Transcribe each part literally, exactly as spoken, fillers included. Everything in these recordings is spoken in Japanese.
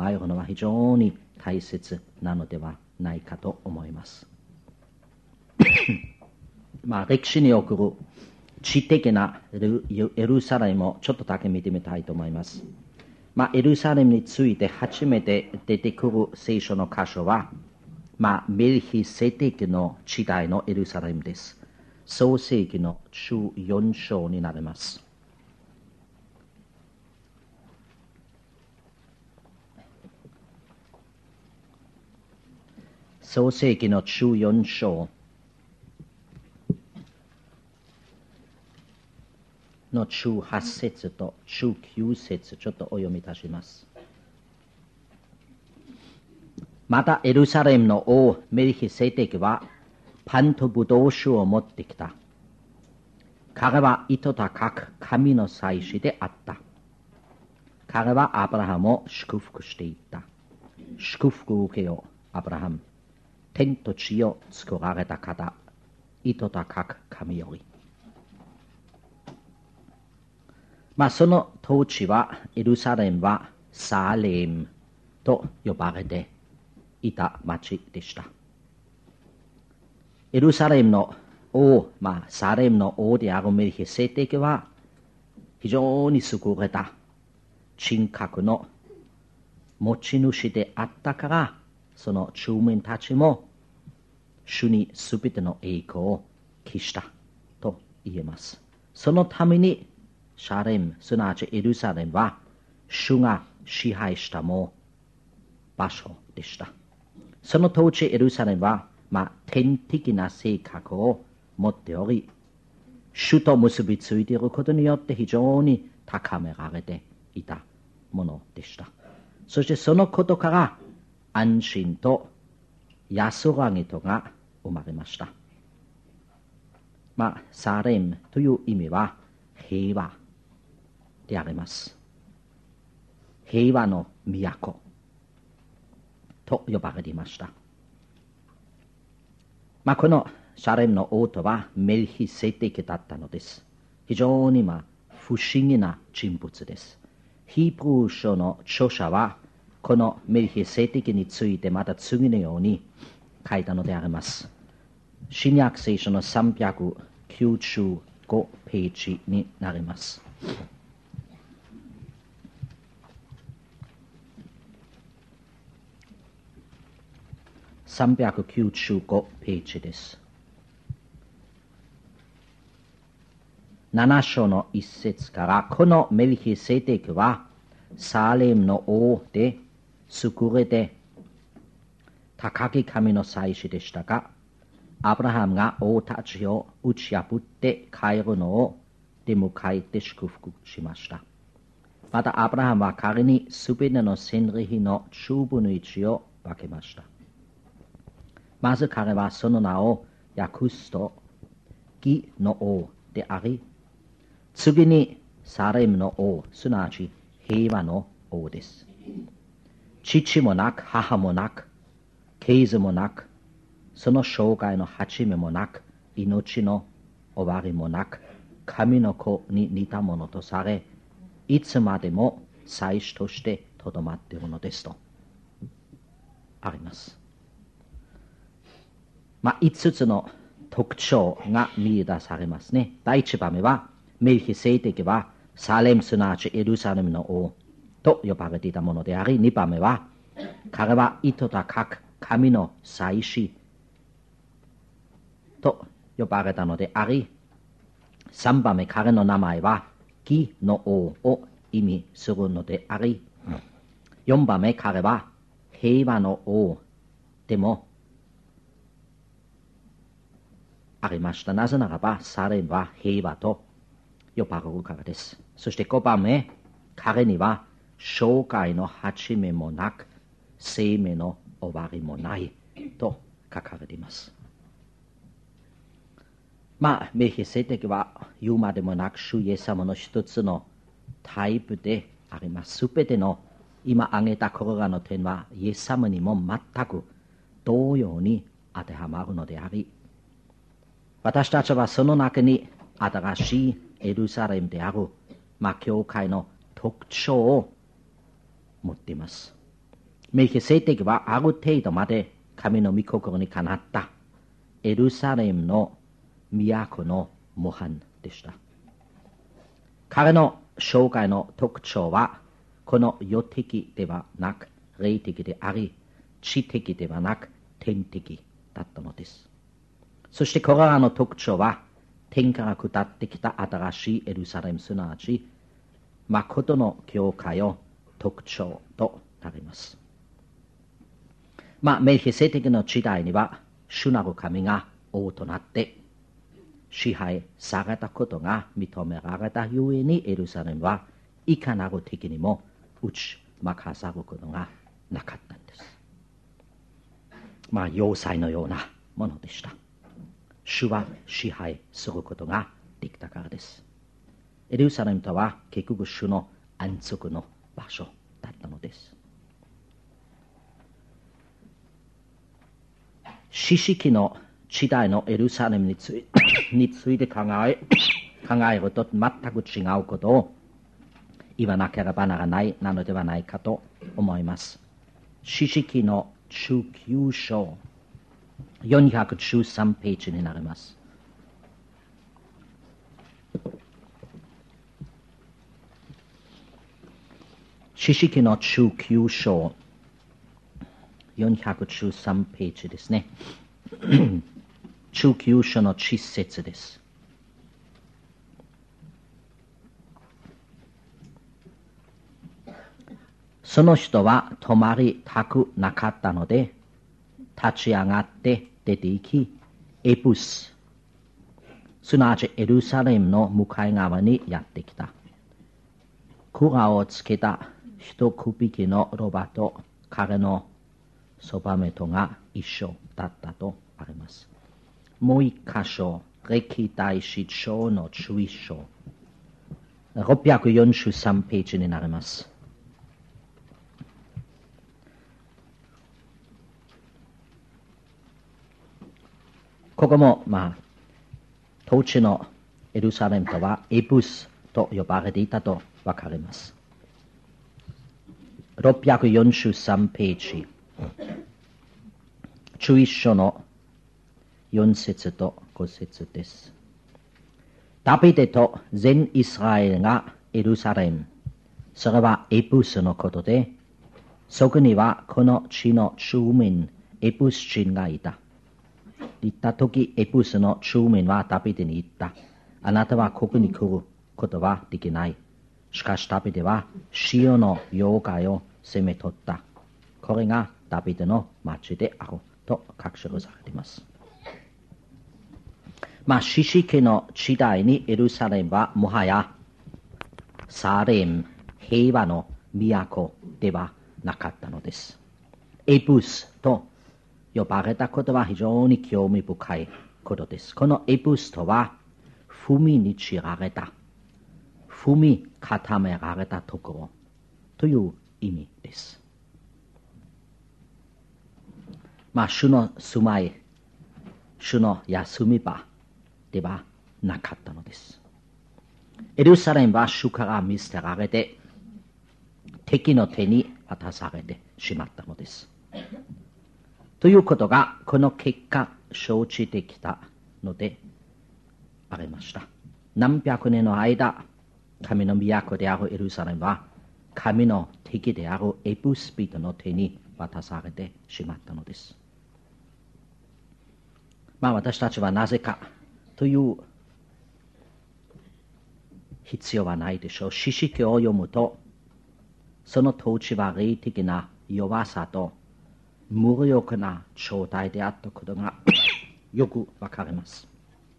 考えるのは非常に大切なのではないかと思いますまあ歴史における知的なエルサレムをちょっとだけ見てみたいと思います。まあ、エルサレムについて初めて出てくる聖書の箇所は、まあ、メルヒセテクの時代のエルサレムです。創世記のじゅうよん章になります。創世記のじゅうよん章のじゅうはち節とじゅうきゅう節ちょっとお読みいたします。またエルサレムの王メルヒセテクはパンとブドウ酒を持ってきた。彼は糸高く神の祭司であった。彼はアブラハムを祝福していった。祝福を受けよアブラハム。天と地を作られた方、糸高く神より。まあ、その当地はエルサレムはサレムと呼ばれていた町でした。エルサレムの王、まあ、サレムの王であるメルヒセテクは非常に優れた人格の持ち主であったから、その住民たちも主にすべての栄光を期したと言えます。そのためにシャレム、すなわちエルサレムは主が支配したも場所でした。その当時エルサレムは、まあ、天的な性格を持っており、主と結びついていることによって非常に高められていたものでした。そしてそのことから安心と安らぎとが生まれました。まあ、サレムという意味は平和であります。平和の都と呼ばれていました。まあ、このシャレムの王とはメルヒセテクだったのです。非常にまあ不思議な人物です。ヒーブルー書の著者はこのメルヒセテクについてまた次のように書いたのであります。新約聖書のさんびゃくきゅうじゅうごページになります。さんびゃくきゅうじゅうごページです。なな章の一節から、このメルヒセテクはサレムの王で優れて高き神の祭司でしたが、アブラハムが王たちを打ち破って帰るのを出迎えて祝福しました。またアブラハムは彼にすべての戦利品のじゅうぶんのいちを分けました。まず彼はその名を訳すと義の王であり、次にサレムの王、すなわち平和の王です。父もなく母もなく系図もなく、その生涯の始めもなく、命の終わりもなく、神の子に似たものとされ、いつまでも祭司としてとどまっているのですとあります。まあ、五つの特徴が見出されますね。第一番目は、メルヒセテクはサレムすなわちエルサレムの王と呼ばれていたものであり、二番目は、彼は糸高く神の祭司と呼ばれたのであり、三番目、彼の名前は義の王を意味するのであり、四番目、彼は平和の王でもありました。なぜならば、サレムは平和と呼ばれるからです。そしてごばんめ、彼には生涯の始めもなく、生命の終わりもないと書かれています。まあ、メルヒセテクは言うまでもなく、主イエス様の一つのタイプであります。すべての今挙げたこれらの点は、イエス様にも全く同様に当てはまるのであり、私たちはその中に新しいエルサレムである、まあ、教会の特徴を持っています。 メルキセデクはある程度まで神の御心にかなったエルサレムの都の模範でした。彼の生涯の特徴は、この世的ではなく霊的であり、地的ではなく天的だったのです。そしてこれらの特徴は、天から下ってきた新しいエルサレム、すなわち誠の教会の特徴となります。まあ、メルキセデクの時代には、主なる神が王となって支配されたことが認められたゆえに、エルサレムはいかなる敵にも打ち負かさることがなかったんです。まあ、要塞のようなものでした。主は支配することができたからです。エルサレムとは結局主の安息の場所だったのです。四式の時代のエルサレムについてについて考え、考えると全く違うことを言わなければならないなのではないかと思います。四式の中級章よんひゃくじゅうさんページになります。四式の中級章よんひゃくじゅうさんページですね。中級章のち節です。その人は泊まりたくなかったので、立ち上がって出て行き、エプス、すなわちエルサレムの向かい側にやってきた。蔵をつけた一匹のロバと彼のそばめとが一緒だったとあります。もう一箇所、歴代史上のじゅういっ章、ろっぴゃくよんじゅうさんページになります。ここも、まあ、当地のエルサレムとはエブスと呼ばれていたとわかります。ろっぴゃくよんじゅうさんページ、じゅういっ章のよん節とご節です。ダビデと全イスラエルがエルサレム、それはエブスのことで、そこにはこの地の住民エブス人がいた。言ったとき、エブスの住民はダビデに言った。あなたはここに来ることはできない。しかしダビデはシオの妖怪を攻め取った。これがダビデの町であると書き記されています。まあ、四式の時代にエルサレムはもはやサレム、平和の都ではなかったのです。エブスと呼ばれたことは非常に興味深いことです。このエブスとは踏みにじられた、踏み固められたところという意味です。まあ、主の住まい、主の休み場ではなかったのです。エルサレムは主から見捨てられて、敵の手に渡されてしまったのです。ということが、この結果、生じてきたのでありました。何百年の間、神の都であるエルサレムは、神の敵であるエブス人の手に渡されてしまったのです。まあ、私たちはなぜかという必要はないでしょう。四式を読むと、その当地は霊的な弱さと無力な状態であったことがよくわかります。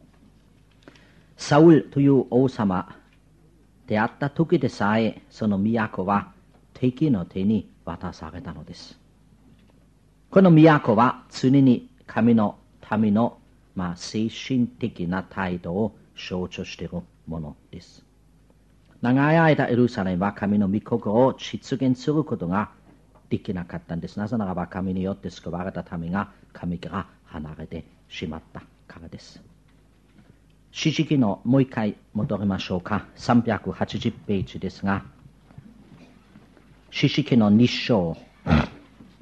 サウルという王様であった時でさえ、その都は敵の手に渡されたのです。この都は常に神の民の、まあ、精神的な態度を象徴しているものです。長い間エルサレムは神の御心を実現することができなかったんです。なぜならば神によって救われた民が神から離れてしまったからです。四式のもう一回戻りましょうか。さんびゃくはちじゅうページですが、四式のに章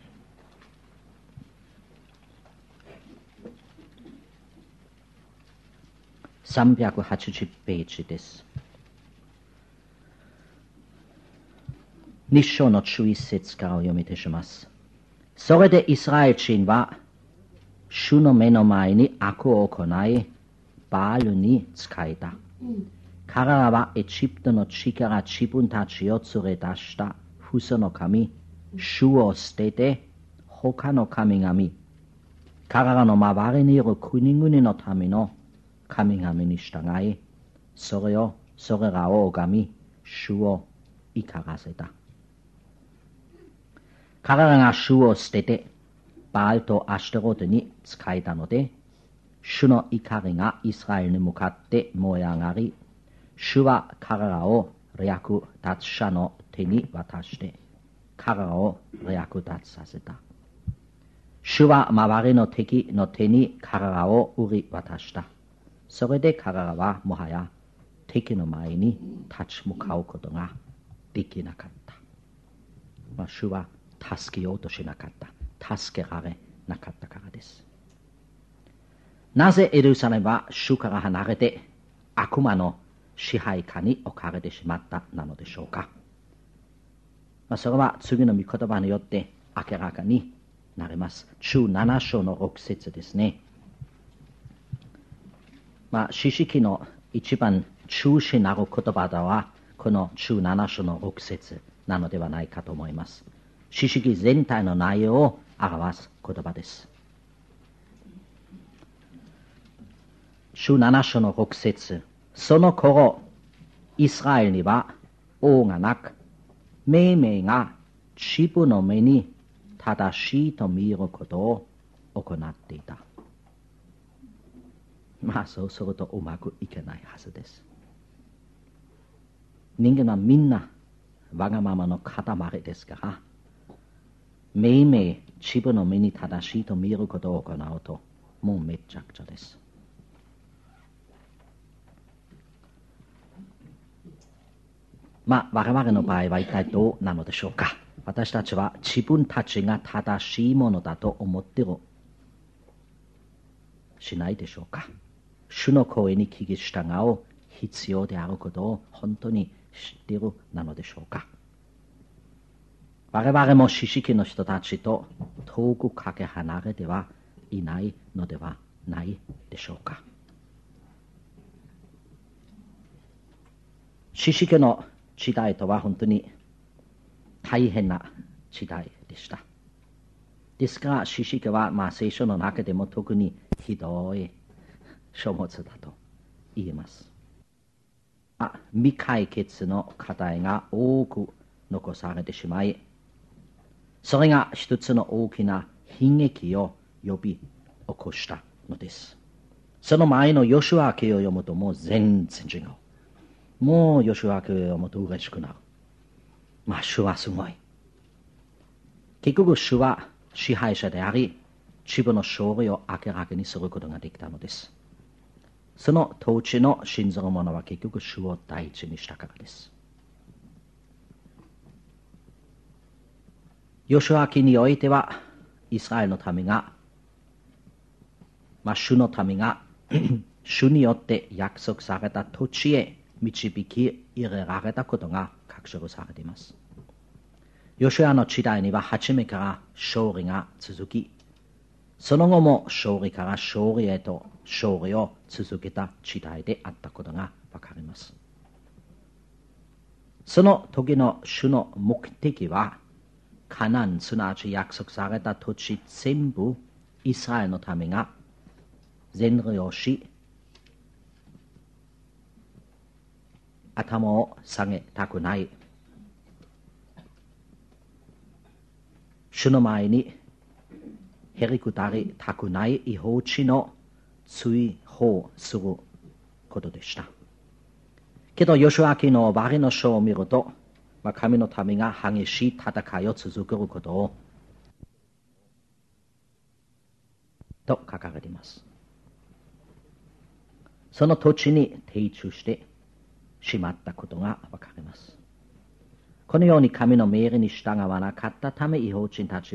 さんびゃくはちじゅうページです。日章のじゅういっ節からお読みいたします。それでイスラエル人は主の目の前に悪を行い、バールに仕えた。彼らはエジプトの地から自分たちを連れ出した父祖の神、主を捨てて他の神々、彼らの周りにいる国々のための神々に従い、それを、それらを拝み、主を怒らせた。彼らが主を捨てて、バールとアシュトロトに仕えたので、主の怒りがイスラエルに向かって燃え上がり、主は彼らを略奪者の手に渡して、彼らを略奪させた。主は周りの敵の手に彼らを売り渡した。それで彼らはもはや敵の前に立ち向かうことができなかった。まあ、主は助けようとしなかった。助けられなかったからです。なぜエルサレムは主から離れて悪魔の支配下に置かれてしまったなのでしょうか。まあ、それは次の御言葉によって明らかになります。じゅうなな章のろく節ですね。まあ、詩式の一番中心なる言葉ではこのじゅうなな章のろく節なのではないかと思います。詩式全体の内容を表す言葉です。じゅうなな章のろく節、その頃イスラエルには王がなく、命名が自分の目に正しいと見ることを行っていた。まあそうするとうまくいけないはずです。人間はみんなわがままの塊ですから、命名自分の目に正しいと見ることを行うともうめちゃくちゃです。まあ我々の場合は一体どうなのでしょうか。私たちは自分たちが正しいものだと思ってるしないでしょうか。主の声に聞き従う必要であることを本当に知っているなのでしょうか。我々も知識の人たちと遠くかけ離れてはいないのではないでしょうか。知識の時代とは本当に大変な時代でした。ですから知識はまあ聖書の中でも特にひどい書物だと言えます。あ、未解決の課題が多く残されてしまい、それが一つの大きな悲劇を呼び起こしたのです。その前のヨシュア記を読むともう全然違う。もうヨシュア記を読むと嬉しくなる。まあ主はすごい。結局主は支配者であり、自分の勝利を明らかにすることができたのです。その統治の信ずる者は結局主を第一にしたからです。ヨシュア記においてはイスラエルの民が、まあ、主の民が主によって約束された土地へ導き入れられたことが確証されています。ヨシュアの時代には初めから勝利が続き、その後も勝利から勝利へと勝利を続けた時代であったことがわかります。その時の主の目的は、カナン、すなわち約束された土地全部イスラエルの民が全利をし、頭を下げたくない。主の前にへりくだりたくない違法地の追放することでした。けど、ヨシュア記の終わりの書を見ると、まあ、神の民が激しい戦いを続けることをと書かれています。その土地に定住してしまったことがわかります。このように神の命令に従わなかったため、違法人たち